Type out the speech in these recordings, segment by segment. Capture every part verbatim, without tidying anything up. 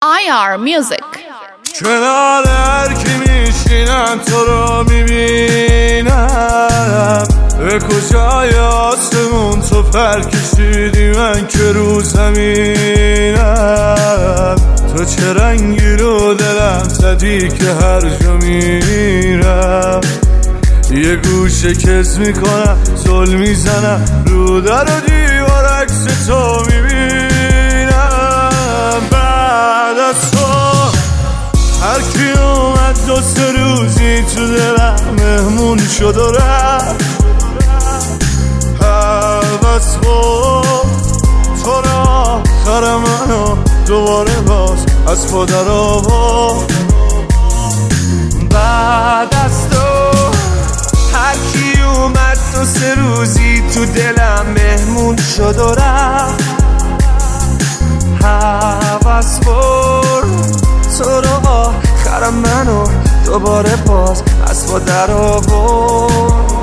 آی آر Music. کنار هر کی میشینم تو رو میبینم، به کجای آسمون تو پر کشیدی من که رو زمینم. تو چه رنگی رو دلم زدی که هر جا میرم یه گوشه کز میکنم، زل میزنم رو در و دیوار عکس تو میبینم. بعد از تو هر کی اومد دو سه روزی تو دلم مهمون شد و رفت. حوض بود تو را آخر منو دوباره باز از پا در آورد. بعد از تو هر کی اومد دو سه روزی تو دلم مهمون شد و رفت. حوض بود تو را آخر منو دوباره باز از پا در آورد.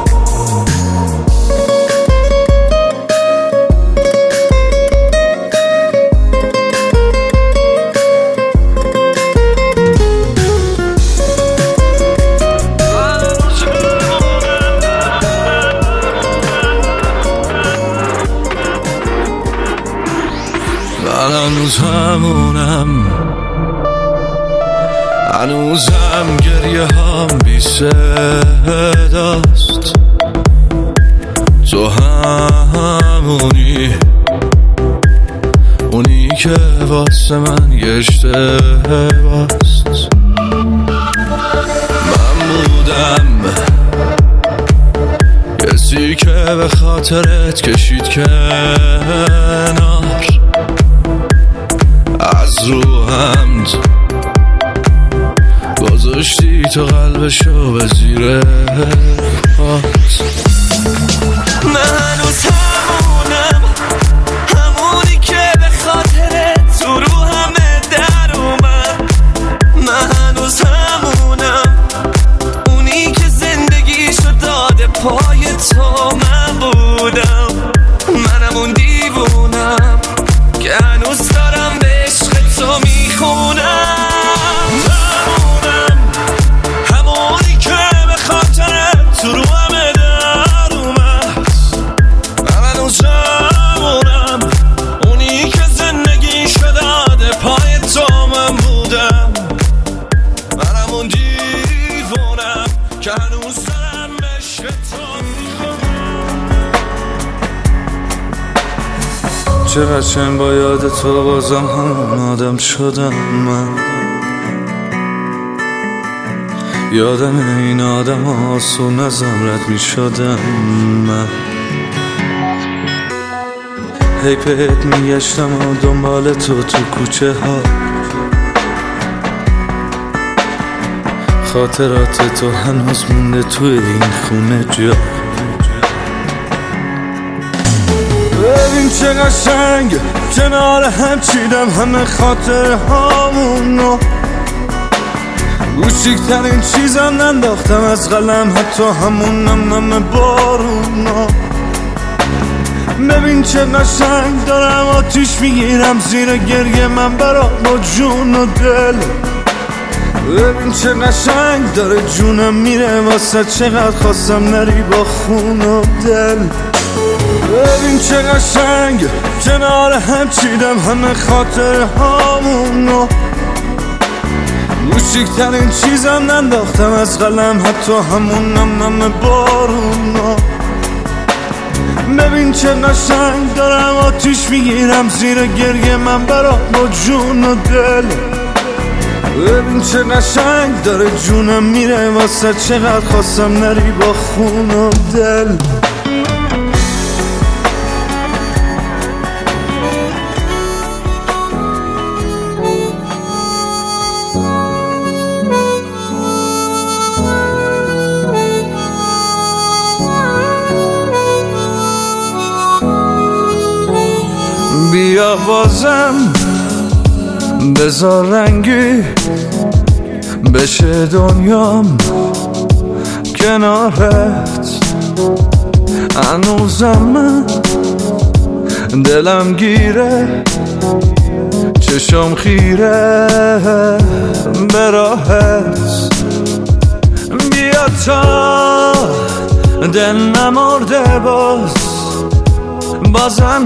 من هنوز همونم، هنوزم گریه هم بی صداست. تو همونی اونی که واسه من یه اشتباست. من بودم کسی که به خاطرت کشید کنار، از روحم گذاشتی تو قلبشو به زیر پات. من هنوز همونم، همونی که به خاطر تو رو همه در اومد. من هنوز همونم، اونی که زندگیشو داده پای تو. من بودم، منم اون دیوونم که هنوز دارم به عشق تو میخونم. چه قشنگ با یاد تو بازم همون آدم شدم. من یادم این آدم آسون ازم رد می شدم. من هی پهت می گشتم و دنبال تو تو کوچه ها، خاطرات تو هنوز مونده توی این خونه جا. ببین چه قشنگ کنار هم چیدم همه خاطر هامونو. کوچیکترین چیزم ننداختم از قلم، حتی همون نم نم بارونا. ببین چه قشنگ دارم آتیش میگیرم زیر گریه من برا با جون و دل. ببین چه قشنگ داره جونم میره واسه چقدر خواستم نری با خون و دل. ببین چه قشنگ کنار هم چیدم همه خاطر هامونو. کوچیکترین چیزم ننداختم از قلم، حتی همون نم نم بارونا. ببین چه قشنگ دارم آتیش میگیرم زیر گریه من برا با جون و دل. ببین چه قشنگ داره جونم میره واسه چقدر خواستم نری با خون و دل. بیا بازم بذار رنگی بشه دنیام کنارت. هنوزم من دلم گیره چشم خیره به راهت، بیا تا دل نمرده باز، بازم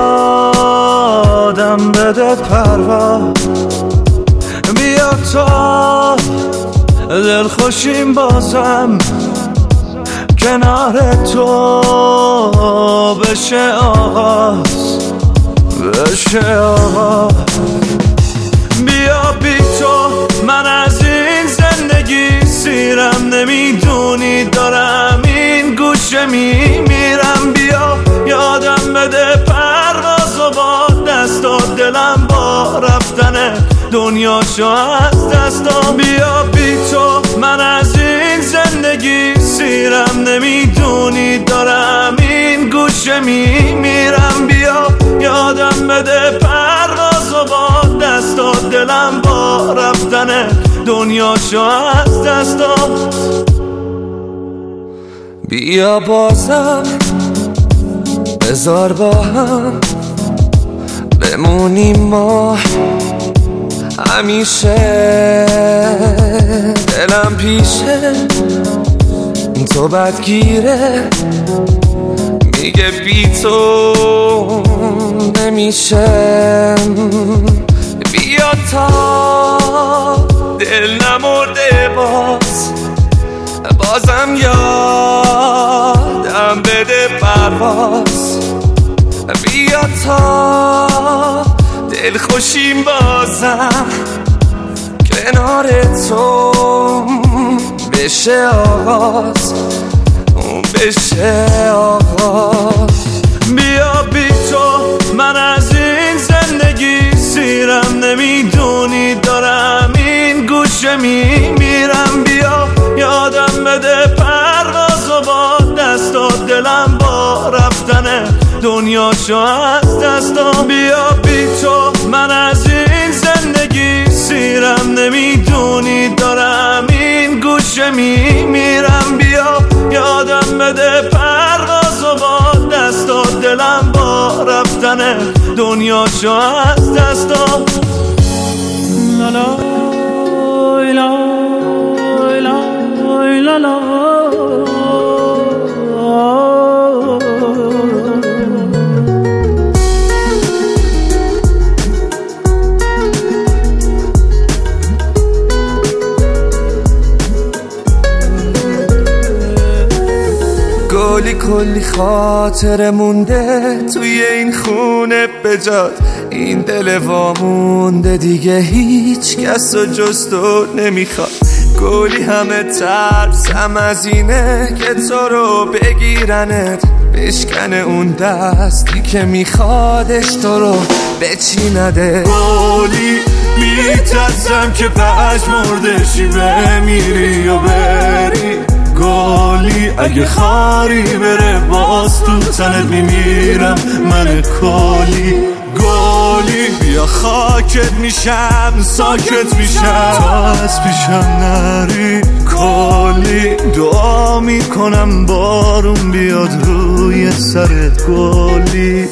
یادم بده پرواز، بیا تا دل خوشیم بازم کنار تو بشه آغاز، بشه آغاز. بیا بی تو من از این زندگی سیرم، نمیدونی دارم این گوشه میمیرم، بیا یادم بده پرواز و با دست و دلم با رفتن دنیاشو از دستم، بیا بی تو من از این زندگی سیرم، نمیدونی دارم این گوشه میمیرم، بیا یادم بده پرواز و با دست و دلم با رفتن دنیاشو از دستم. بیا بازم بذار با هم بمونیم ما همیشه، دلم پیشه تو بدگیره، میگه بی تو نمیشه، بیا تا دل نمرده باز، بازم یادم بده پرواز، بیا تا دل خوشیم بازم کنار تو بشه آغاز، بشه آغاز. بیا بی تو من از این زندگی سیرم، نمیدونی دارم این گوشه میمیرم، بیا یادم بده پرواز و با دست و دلم با رفتن دنیاشو از دستم، بیا بی تو من از این زندگی سیرم، نمیدونی دارم این گوشه میمیرم، بیا یادم بده پرواز و با دست و دلم با رفتن دنیاشو از دستم. لا لا لا لا لا لا کلی کلی خاطر مونده توی این خونه بجاد، این دل وامونده دیگه هیچ کس و جز تو نمیخواد، کلی همه ترسم از اینه که تو رو بگیرنت، بشکنه اون دستی که میخوادش تو رو بچینده، کلی میترسم که پشمردشی بمیری و بری، گلی اگه خاری بره باز تو تنت میمیرم من، کلی گلی بیا خاکت میشم ساکت میشم تا از پیشم نری، کلی دعا میکنم بارون بیاد روی سرت گلی.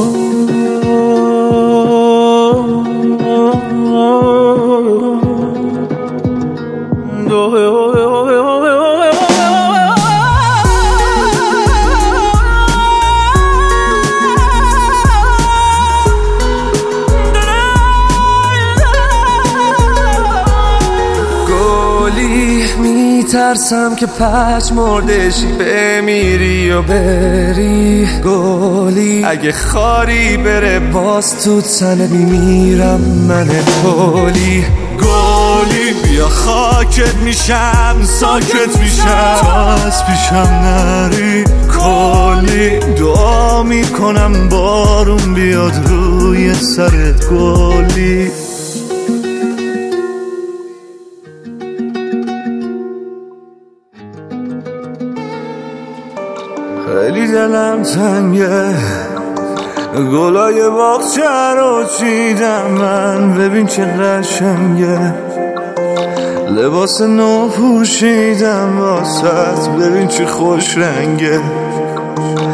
ترسم که پشمردشی بمیری و بری، گلی اگه خاری بره باز تو تنت میمیرم من، گلی گلی بیا خاکت میشم ساکت میشم تا از پیشم نری، کلی دعا میکنم بارون بیاد روی سرت گلی. خیلی دلم تنگه، گلای باغچه رو چیدم من، ببین چه قشنگه، لباس نو پوشیدم واسط، ببین چه خوش رنگه،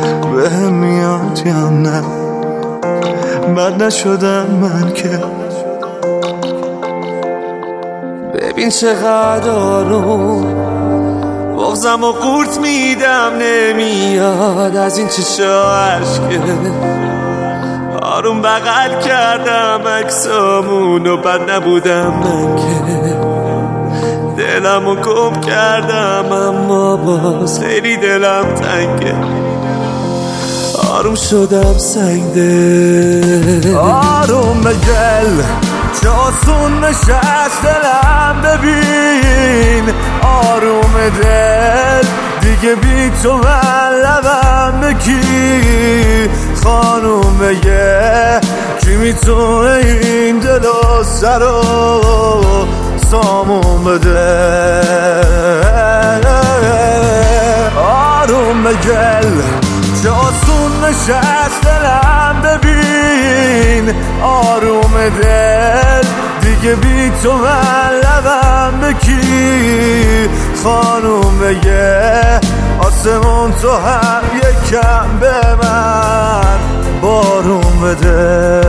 بهم میاد یا نه، بد نشدم من که ببین چقدر آروم بغزم و قورت میدم نمیاد از این چشا عشقه آروم بغل کردم عکسامون و بد نبودم من که دلمو گم کردم اما باز خیلی دلم تنگه آروم شدم سنگده آروم بگل چه آسون نشست دلم ببین آروم دل دیگه بی تو من لبم بکی خانوم بگه کی میتونه این دل و سر و سامون بده آروم بگل چه آسون نشست دلم ببین آروم دل دیگه بی تو من لبم بکی خانوم بگه آسمون تو هم یکم به من بارون بده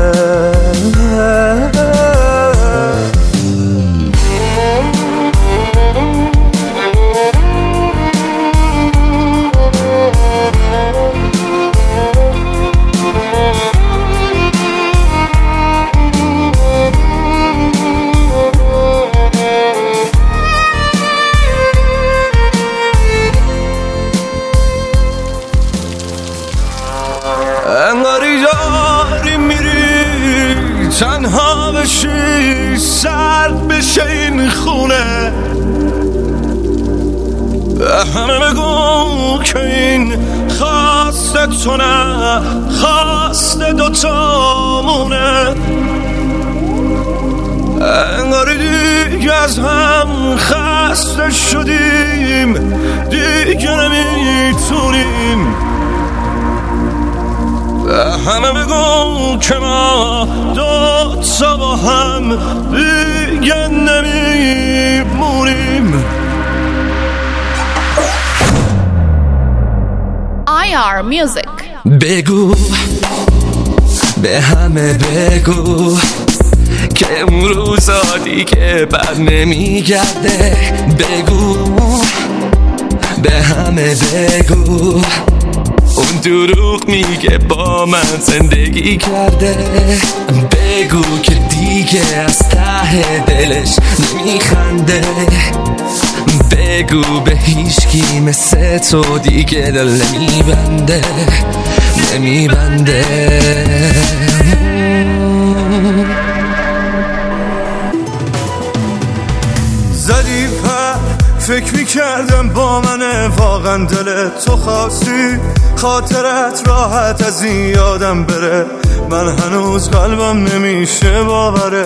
انگاری داری میری تنها بشی سرد بشه این خونه به همه بگو که این خواست تو نه خواست دوتامونه انگاری دیگه از هم خسته شدیم دیگه نمیتونیم همه بگو که ما دو تا با هم دیگه نمیمونیم آی آر Music. بگو به همه بگو که اون روزا دیگه بر نمیگرده بگو به همه بگو اون دروغ میگه با من زندگی کرده بگو که دیگه از ته دلش نمیخنده بگو به هیچکی مثل تو دیگه دل نمیبنده نمیبنده زدی پر فکر میکردم با منه واقعا دل تو خواستی خاطرت راحت از این یادم بره من هنوز قلبم نمیشه باورش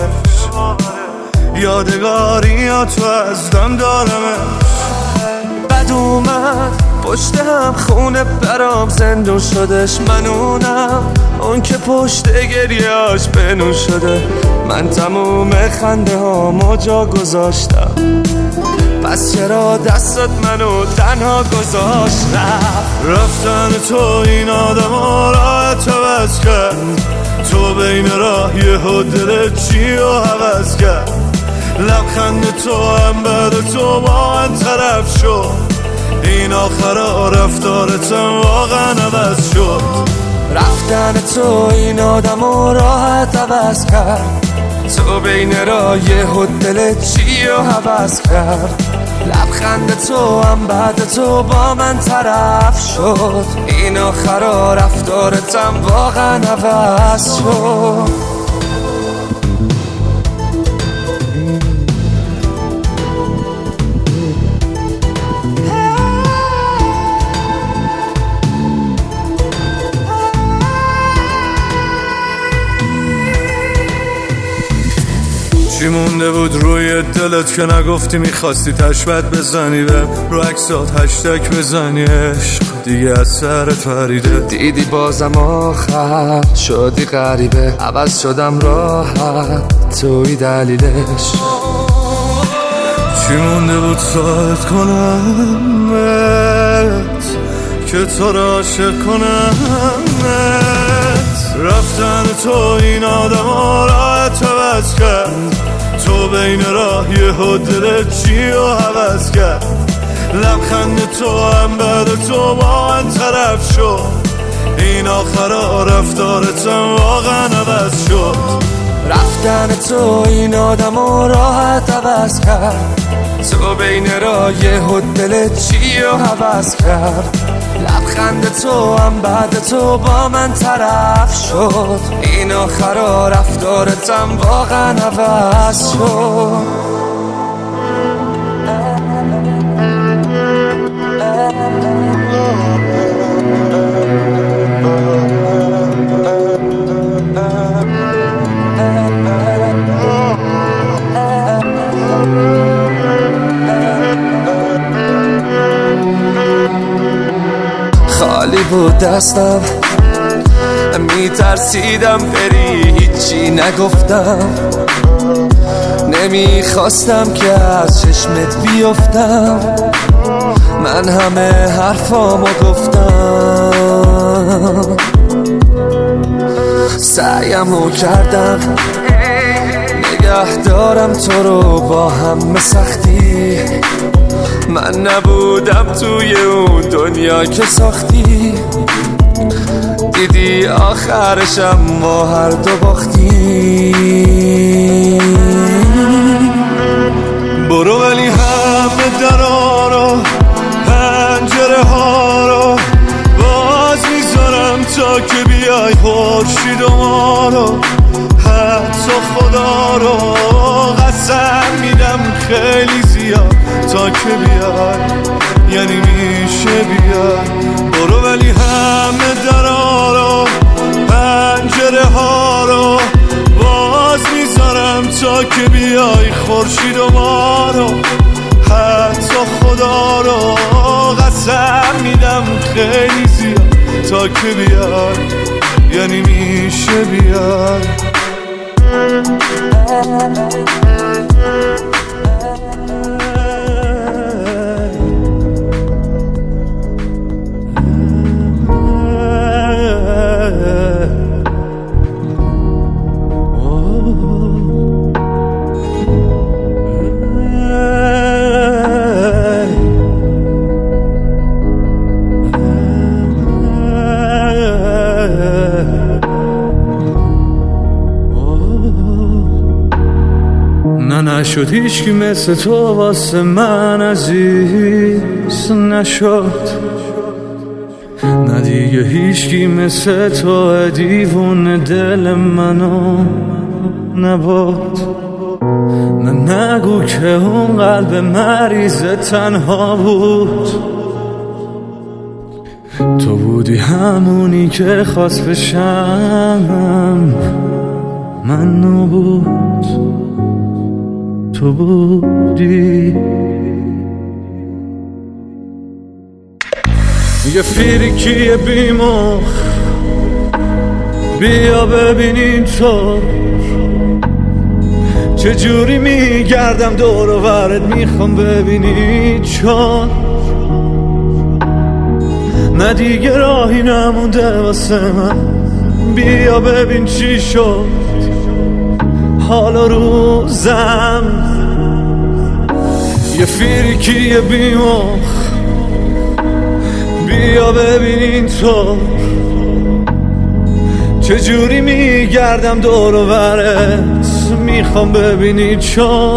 یادگاری یا تو از دم دارمش بد اومد پشت هم خونه برام زندون شدش من اونم اون که پشت گریاش بنون شده من تموم خنده ها جا گذاشتم پس چرا دستت منو تنها گذاشت رفتن تو این آدم ها راحت عوض کرد تو بین راه یه دل چی و حوض کرد لبخند تو هم بعد تو با من طرف شد این آخرا رفتارتم واقعا عوض شد رفتن تو این آدم ها راحت عوض کرد تو بین راه یه دل چی و حوض کرد لبخند تو هم بعد تو با من طرف شد این آخرا رفتارتم واقعا عوض شد چی مونده بود روی دلت که نگفتی میخواستی تشبت بزنی به رو عکسات هشتگ بزنی عشق دیگه از سرت پریده دیدی بازم آخر شدی غریبه عوض شدم راحت توی دلیلش چی مونده بود ساعت کنمت که تو را عاشق کنمت رفتن تو این آدم ها راحت عوض کرد تو بین راه یهو دلت چی رو عوض کرد؟ لبخند تو هم بعد تو با من طرف شد، این آخرا رفتارتم واقعا عوض شد. رفتن تو این آدم رو راحت عوض کرد، تو بین راه یهو دلت چی رو عوض کرد؟ لبخند تو هم بعد تو با من طرف شد، این آخرا رفتارتم واقعا عوض شد. خالی بود دستم، میترسیدم بری، هیچی نگفتم، نمیخواستم که از چشمت بیفتم، من همه حرفامو گفتم، سعیمو کردم نگه دارم تو رو با همه سختی، من نبودم توی اون دنیا که ساختی، دیدی آخرشم ما هر دو باختی. برو ولی همه درا رو پنجره ها رو باز میذارم تا که بیای خورشید و ما رو، حتی خدا رو قسم میدم خیلی زیاد تا که بیای، یعنی میشه بیای. برو ولی همه درا رو پنجره ها رو باز میذارم تا که بیای خورشید و ما رو، حتی خدا رو قسم میدم خیلی زیاد تا که بیای، یعنی میشه بیای. نه نشد هیچ کی مثل تو واسه من عزیز نشد، نه دیگه هیچ کی مثل تو دیوون دل منو نبود، نه نگو که اون قلب مریض تنها بود، تو بودی همونی که خواست بشم، من نبود تو بودی. یه فیریکی بیمخ بیا ببینین تو چجوری میگردم دور و برت، میخوام ببینی چون نه دیگه راهی نمونده واسه من، بیا ببین چی شد حال و روزم. یه فیریکی بیمخ بیا ببینین تو چجوری میگردم دور و برت، میخوام ببینی چون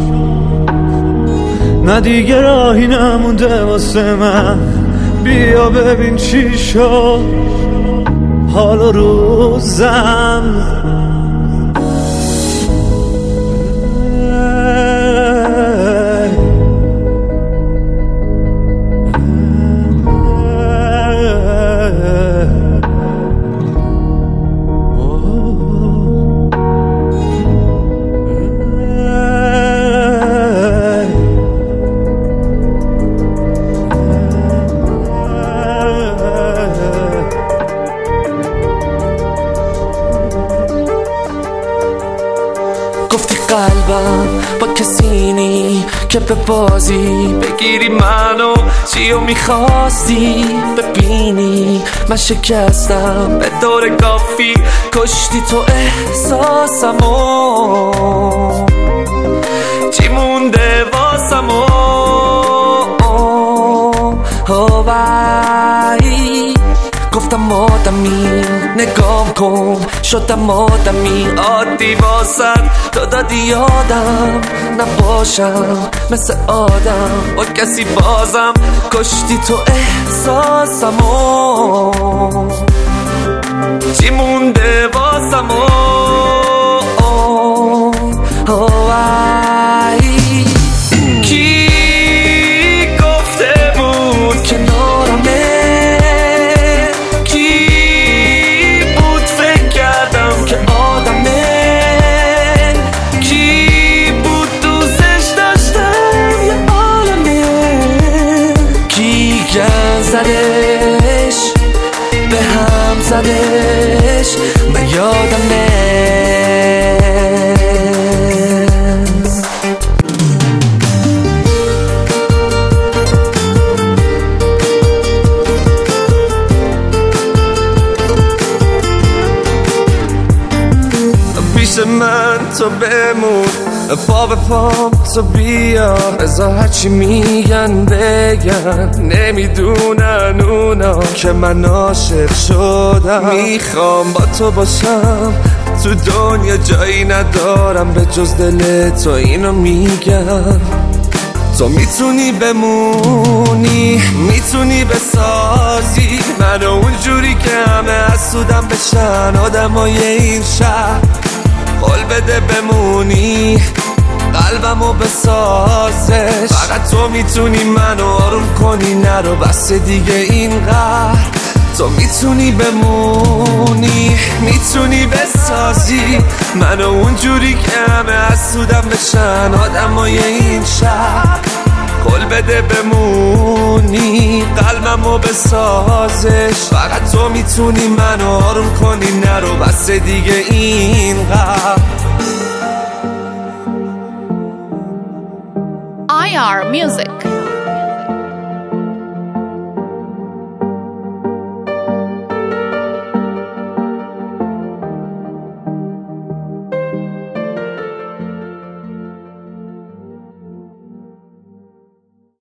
نه دیگه راهی نمونده واسه من، بیا ببین چی شد حال و روزم. گفتی قلبم با کسی نی که به بازی بگیری منو، چیو میخواستی ببینی من شکستم به دور کافی، کشتی تو احساسمو. نگام کن شدم آدمی عادی واسد تو دادی یادم نباشم مثل آدم با کسی بازم کشتی تو احساسمو چی مونده واسمو کی گفته بود کنارمه کی بود فکر کردم که آدمه کی بود دوستش داشتم یه عالمه کی گن زدش به هم زدش من یادمه پیش من تو بمون پا به پام تو بیا بذار هرچی میگن بگن نمیدونن اونا که من عاشق شدم میخوام با تو باشم تو دنیا جایی ندارم به جز دل تو اینو میگم تو میتونی بمونی میتونی بسازی منو اونجوری که همه حسودم بشن آدمای این شهر قول بده بمونی قلبمو بسازش فقط تو میتونی منو آروم کنی نرو بس دیگه اینقدر تو میتونی بمونی میتونی بسازی منو اونجوری که همه حسودم بشن آدمای این شهر قول بده بمونی قلبمو بسازش فقط تو میتونی منو آروم کنی نرو بس دیگه اینقدر آی آر Music